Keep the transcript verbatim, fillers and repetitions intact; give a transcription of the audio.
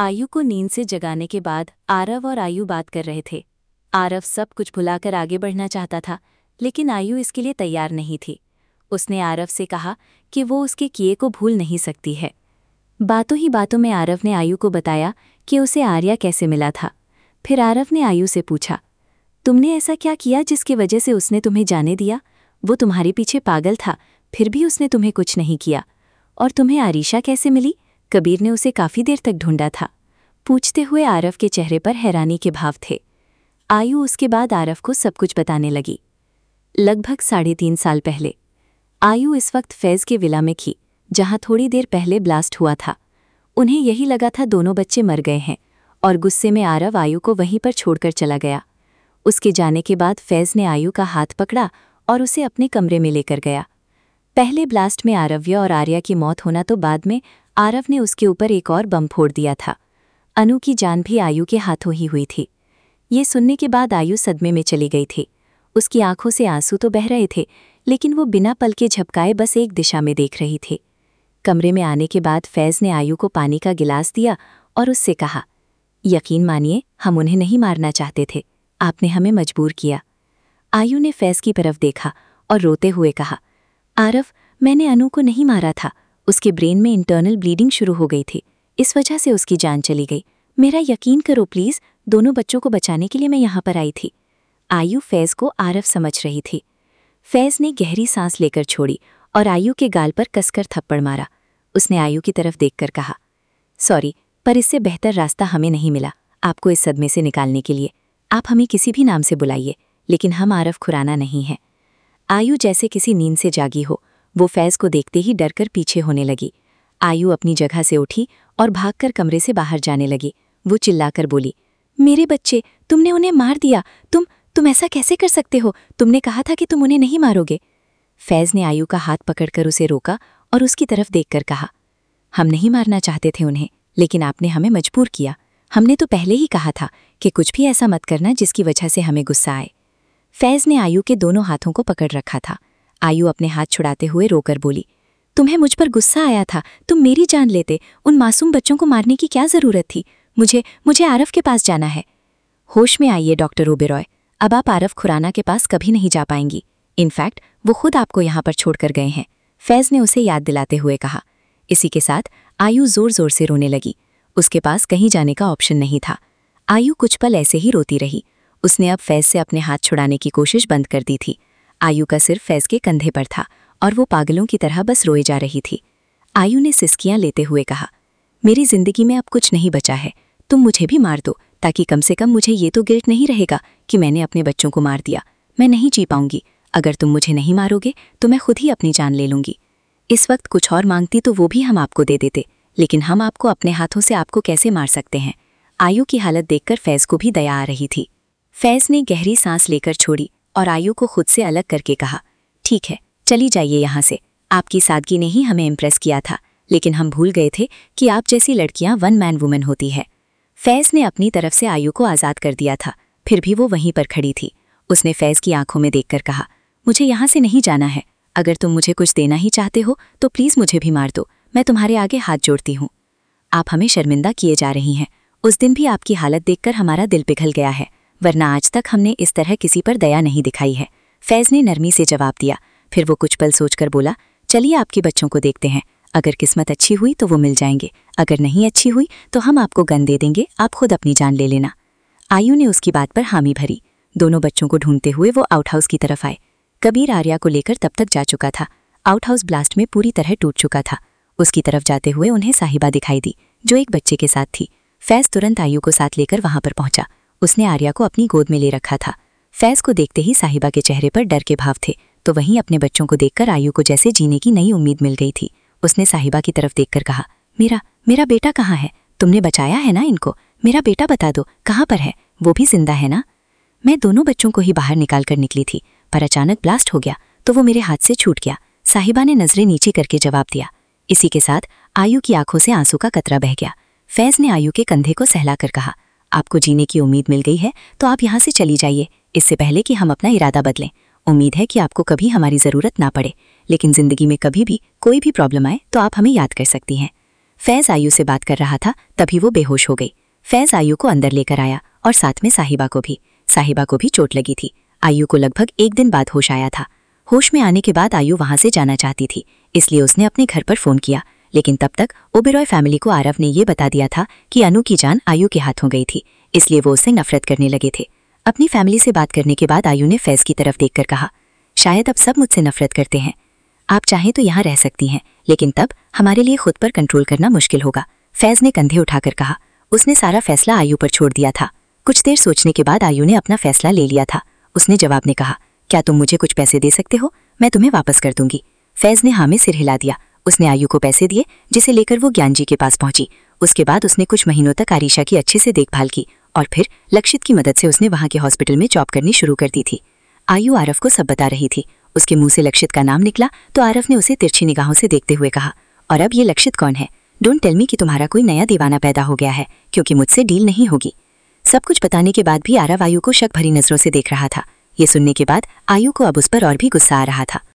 आयु को नींद से जगाने के बाद आरव और आयु बात कर रहे थे। आरव सब कुछ भुलाकर आगे बढ़ना चाहता था, लेकिन आयु इसके लिए तैयार नहीं थी। उसने आरव से कहा कि वो उसके किए को भूल नहीं सकती है। बातों ही बातों में आरव ने आयु को बताया कि उसे आर्या कैसे मिला था। फिर आरव ने आयु से पूछा, तुमने ऐसा क्या किया जिसकी वजह से उसने तुम्हें जाने दिया? वो तुम्हारे पीछे पागल था, फिर भी उसने तुम्हें कुछ नहीं किया। और तुम्हें आरिशा कैसे मिली? कबीर ने उसे काफ़ी देर तक ढूंढा था। पूछते हुए आरव के चेहरे पर हैरानी के भाव थे। आयु उसके बाद आरव को सब कुछ बताने लगी। लगभग साढ़े तीन साल पहले आयु इस वक्त फैज़ के विला में थी, जहां थोड़ी देर पहले ब्लास्ट हुआ था। उन्हें यही लगा था दोनों बच्चे मर गए हैं, और गुस्से में आरव आयु को वहीं पर छोड़कर चला गया। उसके जाने के बाद फैज़ ने आयु का हाथ पकड़ा और उसे अपने कमरे में लेकर गया। पहले ब्लास्ट में आरव्य और आर्या की मौत होना, तो बाद में आरव ने उसके ऊपर एक और बम फोड़ दिया था। अनु की जान भी आयु के हाथों ही हुई थी। ये सुनने के बाद आयु सदमे में चली गई थी। उसकी आंखों से आंसू तो बह रहे थे, लेकिन वो बिना पल के झपकाए बस एक दिशा में देख रही थी। कमरे में आने के बाद फैज़ ने आयु को पानी का गिलास दिया और उससे कहा, यकीन मानिए, हम उन्हें नहीं मारना चाहते थे, आपने हमें मजबूर किया। आयु ने फैज़ की तरफ देखा और रोते हुए कहा, आरव, मैंने अनु को नहीं मारा था। उसके ब्रेन में इंटरनल ब्लीडिंग शुरू हो गई थी, इस वजह से उसकी जान चली गई। मेरा यकीन करो प्लीज़, दोनों बच्चों को बचाने के लिए मैं यहाँ पर आई थी। आयु फैज़ को आरव समझ रही थी। फैज़ ने गहरी सांस लेकर छोड़ी और आयु के गाल पर कसकर थप्पड़ मारा। उसने आयु की तरफ देखकर कहा, सॉरी, पर इससे बेहतर रास्ता हमें नहीं मिला आपको इस सदमे से निकालने के लिए। आप हमें किसी भी नाम से बुलाइए, लेकिन हम आरव खुराना नहीं हैं। आयु जैसे किसी नींद से जागी हो, वो फैज़ को देखते ही डरकर पीछे होने लगी। आयु अपनी जगह से उठी और भागकर कमरे से बाहर जाने लगी। वो चिल्लाकर बोली, मेरे बच्चे, तुमने उन्हें मार दिया। तुम तुम ऐसा कैसे कर सकते हो? तुमने कहा था कि तुम उन्हें नहीं मारोगे। फैज़ ने आयु का हाथ पकड़कर उसे रोका और उसकी तरफ देखकर कहा, हम नहीं मारना चाहते थे उन्हें, लेकिन आपने हमें मजबूर किया। हमने तो पहले ही कहा था कि कुछ भी ऐसा मत करना जिसकी वजह से हमें गुस्सा आए। फैज़ ने आयु के दोनों हाथों को पकड़ रखा था। आयु अपने हाथ छुड़ाते हुए रोकर बोली, तुम्हें मुझ पर गुस्सा आया था, तुम मेरी जान लेते। उन मासूम बच्चों को मारने की क्या ज़रूरत थी? मुझे मुझे आरव के पास जाना है। होश में आइए डॉक्टर ओबेरॉय, अब आप आरव खुराना के पास कभी नहीं जा पाएंगी। इनफैक्ट वो खुद आपको यहाँ पर छोड़कर गए हैं, फैज़ ने उसे याद दिलाते हुए कहा। इसी के साथ आयु ज़ोर ज़ोर से रोने लगी। उसके पास कहीं जाने का ऑप्शन नहीं था। आयु कुछ पल ऐसे ही रोती रही। उसने अब फैज़ से अपने हाथ छुड़ाने की कोशिश बंद कर दी थी। आयु का सिर फैज़ के कंधे पर था और वो पागलों की तरह बस रोए जा रही थी। आयु ने सिसकियां लेते हुए कहा, मेरी जिंदगी में अब कुछ नहीं बचा है, तुम मुझे भी मार दो, ताकि कम से कम मुझे ये तो गिल्ट नहीं रहेगा कि मैंने अपने बच्चों को मार दिया। मैं नहीं जी पाऊंगी। अगर तुम मुझे नहीं मारोगे तो मैं खुद ही अपनी जान ले लूंगी। इस वक्त कुछ और मांगती तो वो भी हम आपको दे देते, लेकिन हम आपको अपने हाथों से आपको कैसे मार सकते हैं? आयु की हालत देखकर फैज़ को भी दया आ रही थी। फैज़ ने गहरी सांस लेकर छोड़ी और आयु को खुद से अलग करके कहा, ठीक है, चली जाइए यहाँ से। आपकी सादगी ने ही हमें इम्प्रेस किया था, लेकिन हम भूल गए थे कि आप जैसी लड़कियां वन मैन वुमन होती है। फैज़ ने अपनी तरफ से आयु को आज़ाद कर दिया था, फिर भी वो वहीं पर खड़ी थी। उसने फैज़ की आंखों में देखकर कहा, मुझे यहाँ से नहीं जाना है। अगर तुम मुझे कुछ देना ही चाहते हो तो प्लीज़ मुझे भी मार दो, मैं तुम्हारे आगे हाथ जोड़ती हूँ। आप हमें शर्मिंदा किए जा रही हैं। उस दिन भी आपकी हालत देखकर हमारा दिल पिघल गया है, वरना आज तक हमने इस तरह किसी पर दया नहीं दिखाई है। फैज़ ने नरमी से जवाब दिया। फिर वो कुछ पल सोचकर बोला, चलिए आपके बच्चों को देखते हैं। अगर किस्मत अच्छी हुई तो वो मिल जाएंगे, अगर नहीं अच्छी हुई तो हम आपको गन दे देंगे, आप खुद अपनी जान ले लेना। आयु ने उसकी बात पर हामी भरी। दोनों बच्चों को ढूंढते हुए वो आउटहाउस की तरफ आए। कबीर आर्या को लेकर तब तक जा चुका था। आउटहाउस ब्लास्ट में पूरी तरह टूट चुका था। उसकी तरफ जाते हुए उन्हें साहिबा दिखाई दी, जो एक बच्चे के साथ थी। फैज़ तुरंत आयु को साथ लेकर वहां पर पहुंचा। उसने आर्या को अपनी गोद में ले रखा था। फैज़ को देखते ही साहिबा के चेहरे पर डर के भाव थे, तो वहीं अपने बच्चों को देखकर आयु को जैसे जीने की नई उम्मीद मिल गई थी। उसने साहिबा की तरफ देखकर कहा, मेरा मेरा बेटा कहाँ है? तुमने बचाया है ना इनको? मेरा बेटा बता दो, कहाँ पर है? वो भी जिंदा है ना? मैं दोनों बच्चों को ही बाहर निकाल कर निकली थी, पर अचानक ब्लास्ट हो गया तो वो मेरे हाथ से छूट गया। साहिबा ने नजरें नीचे करके जवाब दिया। इसी के साथ आयु की आंखों से आंसू का कतरा बह गया। फैज़ ने आयु के कंधे को सहलाकर कहा, आपको जीने की उम्मीद मिल गई है तो आप यहाँ से चली जाइए, इससे पहले कि हम अपना इरादा बदलें। उम्मीद है कि आपको कभी हमारी ज़रूरत ना पड़े, लेकिन ज़िंदगी में कभी भी कोई भी प्रॉब्लम आए तो आप हमें याद कर सकती हैं। फैज आयु से बात कर रहा था, तभी वो बेहोश हो गई। फैज आयु को अंदर लेकर आया और साथ में साहिबा को भी। साहिबा को भी चोट लगी थी। आयु को लगभग एक दिन बाद होश आया था। होश में आने के बाद आयु वहां से जाना चाहती थी, इसलिए उसने अपने घर पर फोन किया, लेकिन तब तक ओबेरॉय फैमिली को आरव ने ये बता दिया था कि अनु की जान आयु के हाथों गई थी, इसलिए वो उससे नफरत करने लगे थे। अपनी फैमिली से बात करने के बाद आयु ने फैज की तरफ देखकर कहा, शायद अब सब मुझसे नफरत करते हैं। आप चाहें तो यहाँ रह सकती हैं, लेकिन तब हमारे लिए खुद पर कंट्रोल करना मुश्किल होगा। फैज ने कंधे उठाकर कहा। उसने सारा फैसला आयु पर छोड़ दिया था। कुछ देर सोचने के बाद आयु ने अपना फैसला ले लिया था। उसने जवाब में कहा, क्या तुम मुझे कुछ पैसे दे सकते हो? मैं तुम्हें वापस कर दूंगी। फैज ने हाँ में सिर हिला दिया। उसने आयु को पैसे दिए, जिसे लेकर वो ज्ञान जी के पास पहुंची। उसके बाद उसने कुछ महीनों तक आरिशा की अच्छे से देखभाल की और फिर लक्षित की मदद से उसने वहां के हॉस्पिटल में जॉब करनी शुरू कर दी थी। आयु आरव को सब बता रही थी। उसके मुंह से लक्षित का नाम निकला तो आरव ने उसे तिरछी निगाहों से देखते हुए कहा, और अब ये लक्षित कौन है? डोंट टेल मी कि तुम्हारा कोई नया दीवाना पैदा हो गया है, क्योंकि मुझसे डील नहीं होगी। सब कुछ बताने के बाद भी आरव आयु को शक भरी नजरों से देख रहा था। ये सुनने के बाद आयु को अब उस पर और भी गुस्सा आ रहा था।